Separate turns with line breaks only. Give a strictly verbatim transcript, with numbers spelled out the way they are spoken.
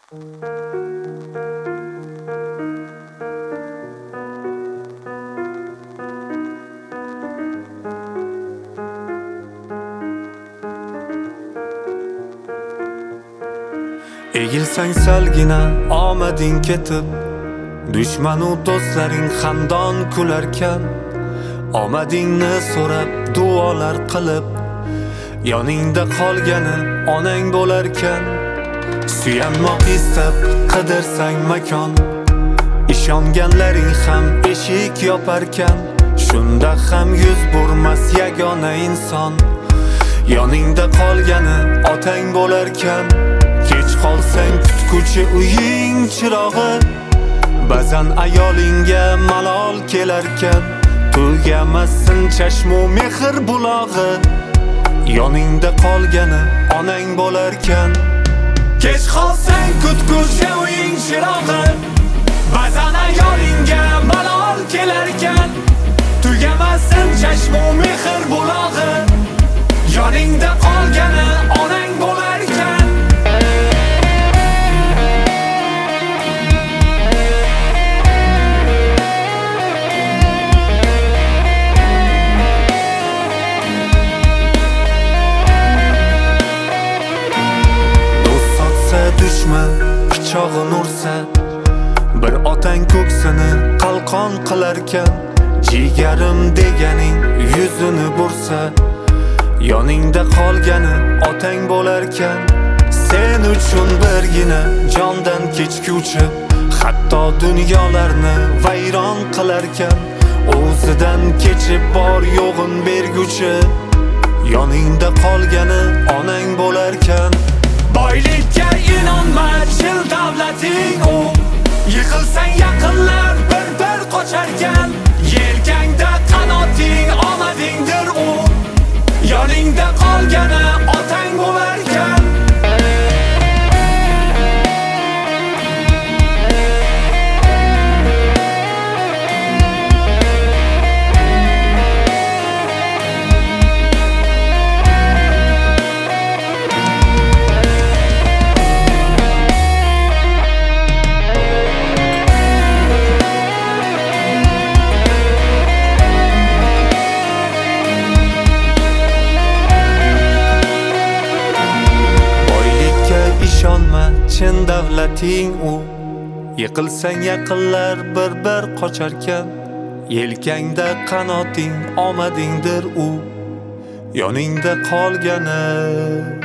Egilsang salgina omading ketib, dushmanu do'stlaring xandon kularkan, omadingni so'rab duolar qilib, yoningda qolgani onang bo'larkan. Suyanmoq istab qidirsang makon, ishonganlaring ham eshik yoparkan, shunda ham yuz burmas yagona inson, yoningda qolgani otang bo'larkan. Kech qolsang kutguchi uying chirog'i, ba'zan ayolingga malol kelarkan, tugamasin chashmu mehr bulog'i, yoningda qolgani onang bo'larkan. Kech qolsang kutguchi uying chirog'i, ba'zan ayolingga malol kelarkan, tugamasin chashmu mehr bulog'i, yoningda qolgani onang bo'larkan. Dushman pichog'in ursa, bir otang ko'ksini qalqon qilarkan, jigarim deganing yuzini bursa, yoningda qolgani otang bo'larkan. Sen uchun birgina jondan kechguvchi, hatto dunyolarni vayron qilarkan, o'zidan kechib bor yo'g'in berguchi, yoningda qolgani onang bo'larkan. Boylikka inonma, chil davlating u, yiqilsang yaqinlar bir-bir qocharkan, yelkangda qanoting omadingdir u, yoningda qolgani otang bo'larkan. Chin davlating u, yiqilsang yaqinlar bir-bir qocharkan, yelkangda qanoting omadingdir u, yoningda qolgani